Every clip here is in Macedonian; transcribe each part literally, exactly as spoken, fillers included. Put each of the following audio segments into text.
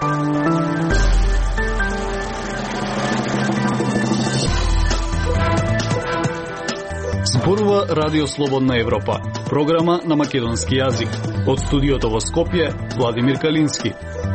Зборува Радио Слободна Европа, програма на македонски јазик. Од студиото во Скопје, Владимир Калински.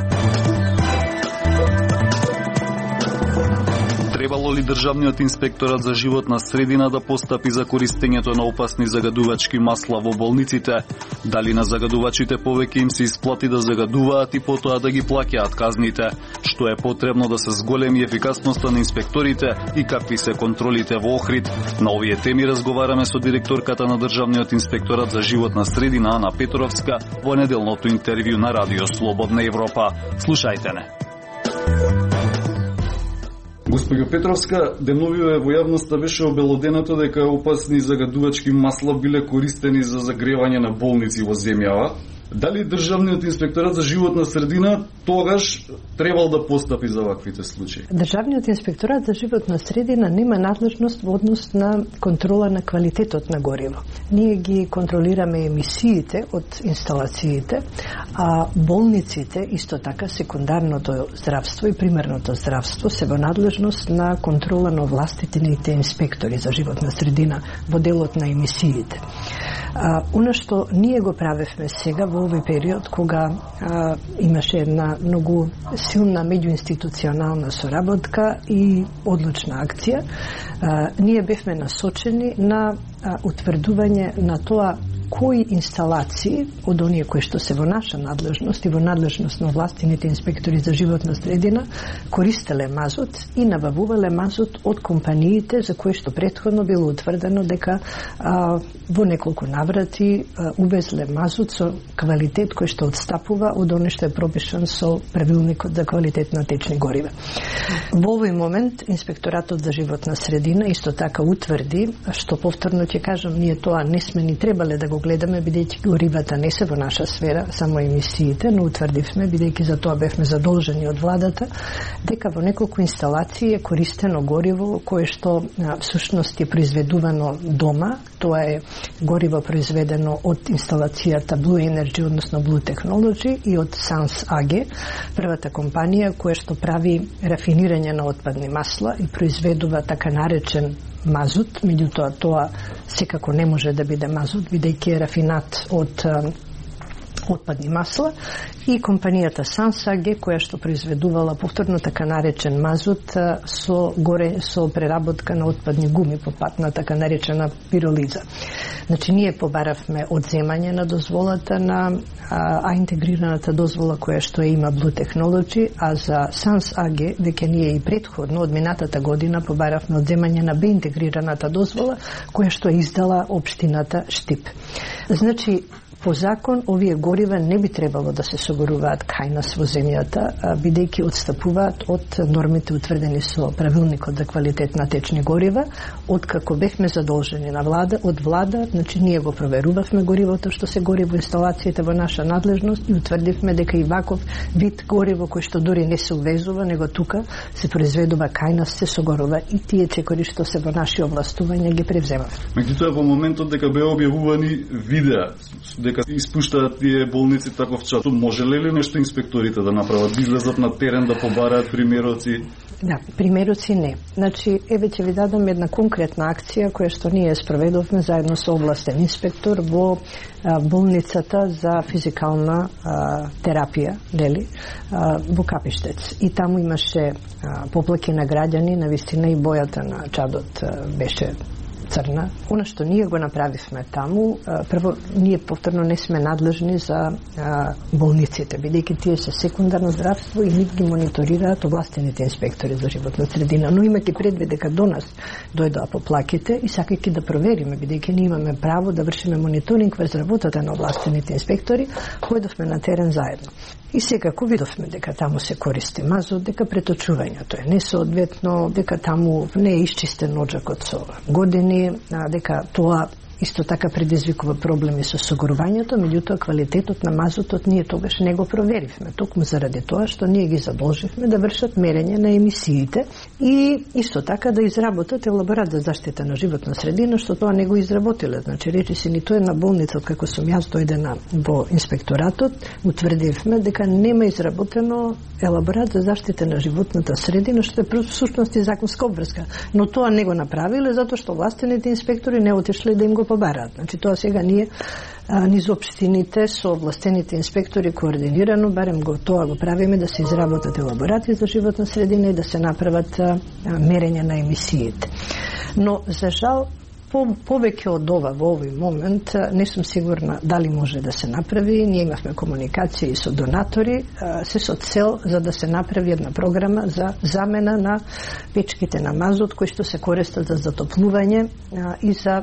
Требало ли Државниот инспекторат за животна средина да постапи за користењето на опасни загадувачки масла во болниците? Дали на загадувачите повеќе им се исплати да загадуваат и потоа да ги плаќаат казните? Што е потребно да се зголеми ефикасноста на инспекторите и какви се контролите во Охрид? На овие теми разговараме со директорката на Државниот инспекторат за животна средина Ана Петровска во неделното интервју на Радио Слободна Европа. Слушајте не. Господјо Петровска, деновиве во јавноста беше обелоденето дека опасни загадувачки масла биле користени за загревање на болници во земјава. Дали Државниот инспекторат за животна средина тогаш требал да постапи за ваквите случаи? Државниот инспекторат за животна средина нема надлежност во однос на контрола на квалитетот на гориво. Ние ги контролираме емисиите од инсталациите, а болниците, исто така секундарното здравство и примерното здравство се во надлежност на контрола на овластителните инспектори за животна средина во делот на емисиите. А, оно што ние го правевме сега во овој период кога а, имаше една многу силна меѓуинституционална соработка и одлучна акција, а, ние бевме насочени на а, утврдување на тоа кои инсталации од оние кои што се во наша надлежност и во надлежност на властините инспектори за животна средина користеле мазут и набавувале мазут од компаниите за кои што претходно било утврдено дека а, во неколку наврати а, увезле мазут со квалитет кој што отстапува од оно што е пропишан со правилникот за квалитет на течни горива. Во овој момент инспекторатот за животна средина исто така утврди, што повторно ќе кажам, ние тоа не сме ни требале да го гледаме, бидејќи горивата не се во наша сфера, само емисиите, но утврдивме, бидејќи за тоа бевме задолжени од владата, дека во неколку инсталации е користено гориво кое што а, всушност е произведувано дома. Тоа е гориво произведено од инсталацијата Blue Energy, односно Blue Technology и од Sans А Г, првата компанија која што прави рафинирање на отпадни масла и произведува така наречен мазут, меѓутоа тоа секако не може да биде мазут, бидејќи е рафинат од отпадни масла, и компанијата Sans А Г која што произведувала повторно така наречен мазут со горе со преработка на отпадни гуми по пат на така наречена пиролиза. Значи ние побаравме одземање на дозволата на а, а интегрираната дозвола која што е има Blue Technology, а за Sans А Г веќе ние и претходно од минатата година побаравме одземање на Б интегрираната дозвола која што е издала општината Штип. Значи по закон, овие горива не би требало да се согоруваат кај нас во земјата, бидејќи отстапуваат од нормите утврдени со правилникот за квалитет на течни горива, откако бевме задолжени на влада, од влада, значи ние го проверувавме горивото што се гори во инсталациите во наша надлежност и утврдивме дека и ваков вид гориво кој што дори не се увезува, него тука се произведува кај нас, се согорува и тие чекори што се во наши овластувања ги превземавме. Меѓутоа во моментот дека беа објавувани видеа дека испуштаат тие болници таков чат, можеле ли нешто инспекторите да направат, да излезат на терен да побараат примероци? Да, примероци не. Значи, еве ќе ви дадам една конкретна акција која што ние спроведовме заедно со областен инспектор во а, болницата за физикална а, терапија, дели, а, во Капиштец. И таму имаше а, поплаки на граѓани, на вистина и бојата на чадот а, беше црна. Оно што ние го направивме таму, прво, ние повторно не сме надлежни за а, болниците, бидејќи тие се секундарно здравство и нив ги мониторираат овластените инспектори за животна средина, но имајќи предвид дека до нас дојдоа поплаките и сакајќи да провериме, бидејќи ние имаме право да вршиме мониторинг врз работата на овластените инспектори, појдовме на терен заедно. И секако видовме дека таму се користи мазот, дека преточувањето е несоодветно, дека таму не е исчистен оджакот со години, дека тоа исто така предизвикува проблеми со согорувањето, меѓутоа квалитетот на мазутот ние тогаш не го проверивме, токму заради тоа што ние ги задолживме да вршат мерење на емисиите и исто така да изработат елаборат за заштита на животна средина, што тоа не го изработиле. Значи, речиси, ниту една болница, како сум јас дојдена во инспекторатот, утврдивме дека нема изработено елаборат за заштита на животната средина, што е всушност и законска обврска. Но тоа не го направиле затоа што властените инспектори не отишле да им го побараат. Значи, тоа сега ние а, низ општините со властените инспектори координирано, барем го тоа го правиме, да се изработат елаборати за животна средина и да се направат а, мерење на емисиите. Но, за жал, По, повеќе од ова во овој момент не сум сигурна дали може да се направи. Ние имавме комуникација и со донатори, се со цел за да се направи една програма за замена на печките на мазут кои што се користат за затоплување и за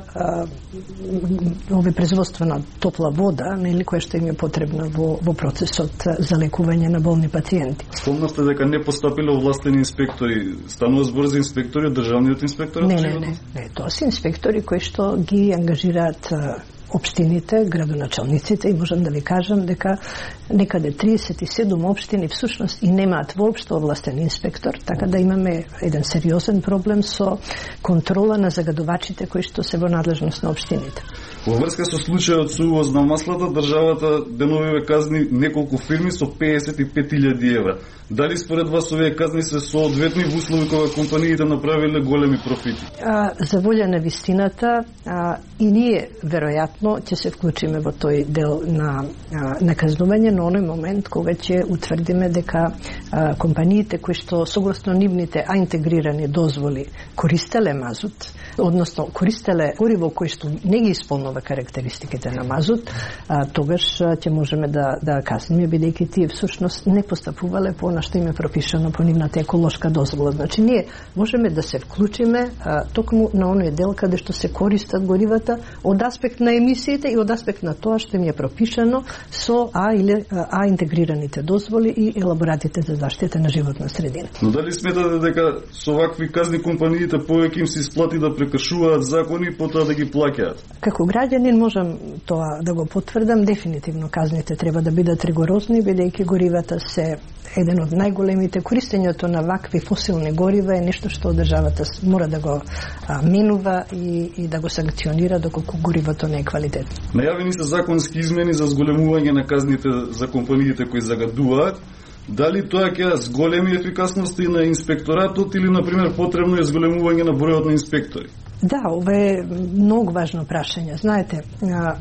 овој производство на топла вода, нели, која што им е потребна во, во процесот за лекување на болни пациенти. Спомнавте дека не постапиле овластени инспектори. Станува збор за инспектори од државниот инспекторат? Не, не, не, не, тоа се инспектори кои што ги ангажираат општините, градоначалниците, и можам да ви кажам дека некаде триесет и седум општини всушност и немаат воопшто овластен инспектор, така да имаме еден сериозен проблем со контрола на загадувачите кои што се во надлежност на општините. Во врска со случајот со увоз на маслата, државата деновиве казни неколку фирми со песет и пет илјади евра. Дали според вас овие казни се соодветни во услови кога компаниите направиле големи профити? А, за волја на вистината, а, и ние веројатно ќе се вклучиме во тој дел на а, наказнување на оној момент кога ќе утврдиме дека а, компаниите кои што согласно нивните а интегрирани дозволи користеле мазут, односно користеле гориво кои што не ги исполнува карактеристиките на мазут, а, тогаш ќе можеме да да казниме, бидејќи тие всушност не постапувале по она што им е пропишано по нивната еколошка дозвола. Значи ние можеме да се вклучиме а, токму на оној дел каде што се користат горивата од аспект на емисиите и од аспект на тоа што им е пропишано со А или А интегрираните дозволи и елаборатите за заштита на животна средина. Но дали сметате дека со вакви казни компаниите повеќе им се исплати да прекршуваат закони и потоа да ги плаќаат? Како граѓанин можам тоа да го потврдам, дефинитивно казните треба да бидат ригорозни, бидејќи горивата се еден од најголемите. Користењето на вакви фосилни горива е нешто што државата мора да го а, менува и, и да го санкционира доколку горивото не е квалитетно. Најавени се законски измени за зголемување на казните за компаниите кои загадуваат. Дали тоа ќе зголеми ефикасности на инспекторатот или, например, потребно е зголемување на бројот на инспектори? Да, ова е многу важно прашање. Знаете, а,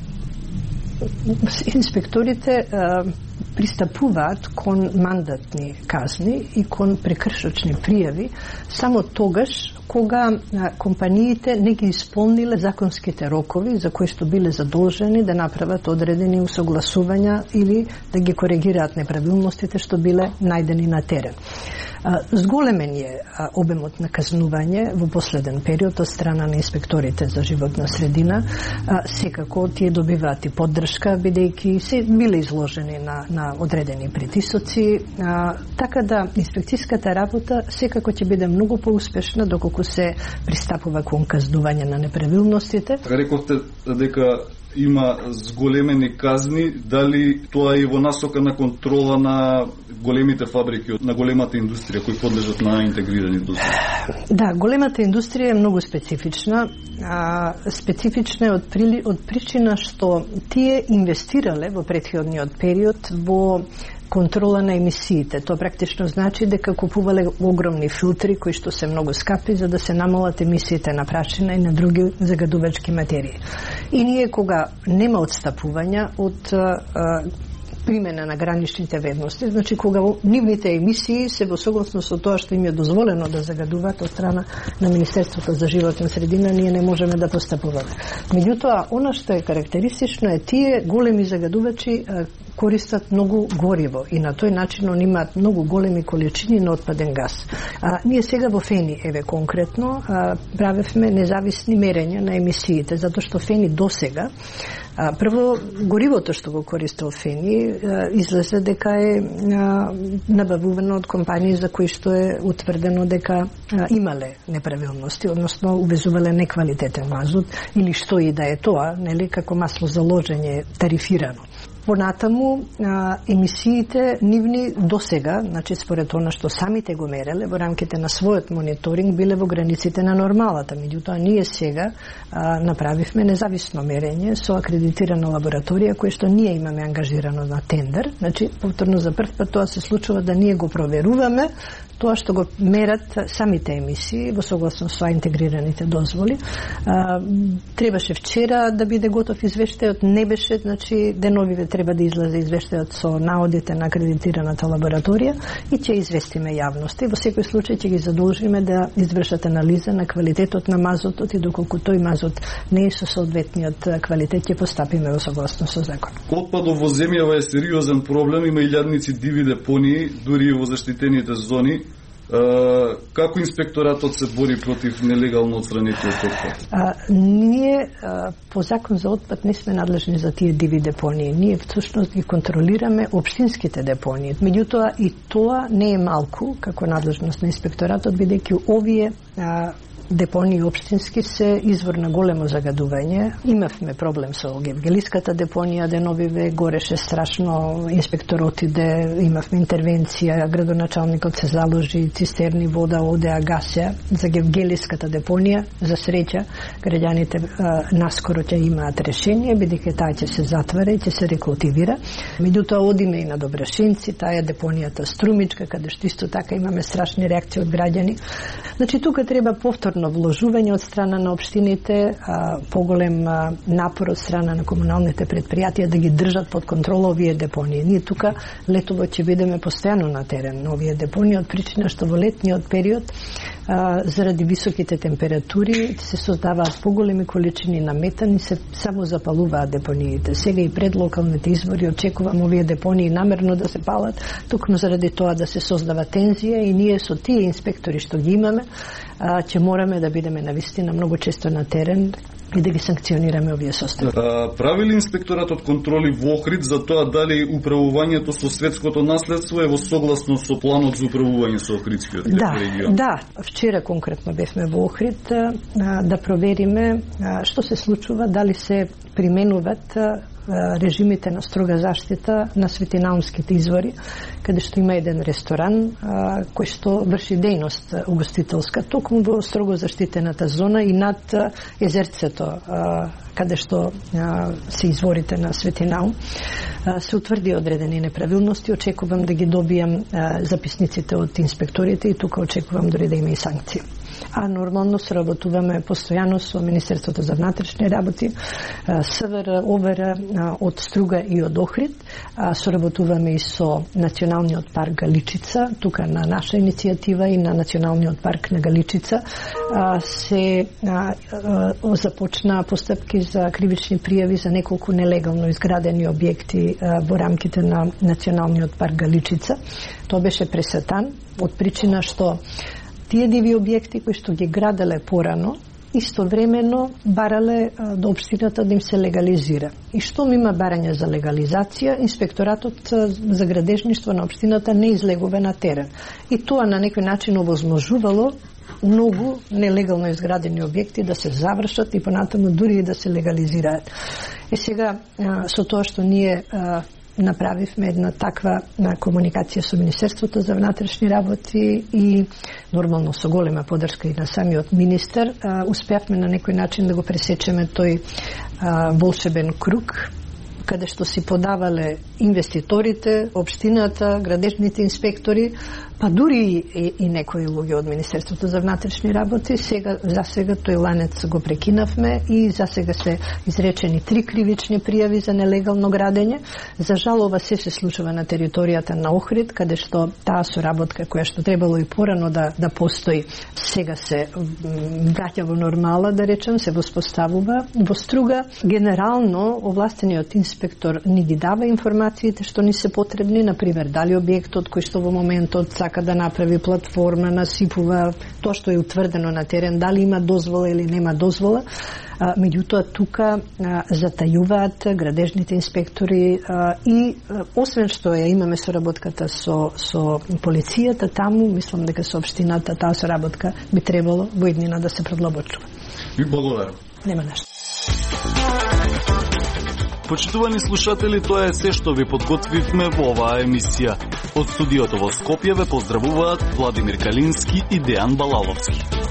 инспекторите а, пристапуваат кон мандатни казни и кон прекршочни пријави само тогаш кога а, компаниите не ги исполниле законските рокови за кои што биле задолжени да направат одредени усогласувања или да ги коригираат неправилностите што биле најдени на терен. А, зголемен е а, обемот на казнување во последен период од страна на инспекторите за животна средина. А, секако тие добиваат и поддршка, бидејќи се биле изложени на, на одредени притисоци, а, така да инспекцијската работа секако ќе биде многу поуспешна доколку се пристапува кон казнување на неправилностите. Рековте дека има зголемени казни, дали тоа е во насока на контрола на големите фабрики, на големата индустрија кои подлежат на интегрирани дозволи? Да, големата индустрија е многу специфична. А, специфична е од, прили, од причина што тие инвестирале во претходниот период во контрола на емисиите. Тоа практично значи дека купувале огромни филтри кои што се многу скапи за да се намалат емисиите на прашина и на други загадувачки материи. И ние кога нема отстапувања од а, примена на граничните вредности, значи кога нивните емисии се во согласност со тоа што им е дозволено да загадуваат од страна на Министерството за животна средина, ние не можеме да постапуваме. Меѓутоа, она што е карактеристично е тие големи загадувачи а, користат многу гориво и на тој начин они имаат многу големи количини на отпаден газ. А, ние сега во Фени, еве конкретно, а, правевме независни мерења на емисиите, затоа што Фени досега А, прво, горивото што го користел Фени излезе дека е а, набавувано од компании за кои што е утврдено дека а, имале неправилности, односно увезувале неквалитетен мазут или што и да е тоа, нели, како масло за ложење тарифирано. Понатаму, а, емисиите нивни досега, значи според она што самите го мереле во рамките на својот мониторинг, биле во границите на нормалата. Меѓутоа, ние сега а, направивме независно мерење со акредитирана лабораторија која што ние имаме ангажирано на тендер. Значи, повторно за прв пат тоа се случува да ние го проверуваме тоа што го мерат самите емисии во согласност со интегрираните дозволи. А, требаше вчера да биде готов извештајот, не беше, значи деновиве треба да излезе извештајот со наодите на акредитираната лабораторија и ќе известиме јавноста. Во секој случај ќе ги задолжиме да извршат анализа на квалитетот на мазотот и доколку тој мазот не е со соодветниот квалитет, ќе постапиме во согласност со закон. Отпадот во земјава е сериозен проблем, има илјадници диви депонии, дури и во заштитените зони. Uh, како инспекторатот се бори против нелегално отстранетиот отпад? А, ние а, по закон за отпад не сме надлежни за тие диви депонии. Ние всушност ги контролираме општинските депонии. Меѓутоа и тоа не е малку како надлежност на инспекторатот, бидејќи овие а, депонии општински се извор на големо загадување. Имавме проблем со Гевгелиската депонија, деновиве гореше страшно, инспекторот иде, имавме интервенција, градоначалникот се заложи, цистерни вода оде а гасе за Гевгелиската депонија. За среќа, граѓаните наскоро ќе имаат решение, бидејќи таа ќе се затвара и ќе се рекултивира. Меѓутоа одиме и на Добрашинци, таа е депонијата Струмичка, каде што исто така имаме страшни реакции од граѓани. Значи тука треба повторно вложување од страна на општините, а, поголем а, напор од страна на комуналните предпријатија да ги држат под контрола овие депонии. Ние тука летово ќе бидеме постојано на терен на овие депонии, од причина што во летниот период а, заради високите температури се создаваат поголеми количини на метан и се само запалуваат депониите. Сега и пред локалните избори очекувам овие депонии намерно да се палат, токму заради тоа да се создава тензија и ние со тие инспектори што ги имаме, а, ќе мораме да бидеме навистина многу често на терен и да ги санкционираме овие состојби. Прави ли инспекторатот контроли во Охрид за тоа дали управувањето со светското наследство е во согласност со планот за управување со Охридскиот да, регион? Да, вчера конкретно бевме во Охрид а, да провериме а, што се случува, дали се применуват а, режимите на строга заштита на светинаумските извори, каде што има еден ресторан а, кој што врши дејност угостителска токму во строго заштитената зона и над езерцето а, каде што а, се изворите на Светинаум. А, се утврди одредени неправилности, очекувам да ги добијам а, записниците од инспекторите и тука очекувам дори да има и санкции. А нормално сработуваме постојано со Министерството за внатрешни работи, СВР, ОВР од Струга и од Охрид. Соработуваме и со Националниот парк Галичица, тука на наша иницијатива и на Националниот парк на Галичица се започна постапки за кривични пријави за неколку нелегално изградени објекти во рамките на Националниот парк Галичица. Тоа беше пресетан од причина што тие диви објекти кои што ги граделе порано, истовремено барале до општината да им се легализира. И штом има барање за легализација, инспекторатот за градежништво на општината не излегува на терен. И тоа на некој начин овозможувало многу нелегално изградени објекти да се завршат и понатаму дури и да се легализираат. Е сега, со тоа што ние направивме една таква на комуникација со Министерството за внатрешни работи и нормално со голема подршка и на самиот министер, а, успеавме на некој начин да го пресечеме тој а, волшебен круг, каде што си подавале инвеститорите, општината, градежните инспектори, па дури и, и некои луѓе од Министерството за внатрешни работи. Сега, за сега тој ланец го прекинавме и за сега се изречени три кривични пријави за нелегално градење. За жал, ова се се случува на територијата на Охрид, каде што таа соработка која што требало и порано да, да постои, сега се враќа во нормала, да речем, се воспоставува. Во Струга, генерално, овластениот инспектор ни ги дава информациите што ни се потребни, например, дали објектот кој што во моментот сака да направи платформа, насипува тоа што е утврдено на терен, дали има дозвола или нема дозвола. Меѓутоа тука затајуваат градежните инспектори и освен што ја имаме соработката со со полицијата таму, мислам дека со општината таа соработка би требало во иднина да се продлабочува. Ви благодарам. Нема нешто. Почитувани слушатели, тоа е се што ви подготвивме во оваа емисија. Од студиото во Скопје ве поздравуваат Владимир Калински и Дејан Балаловски.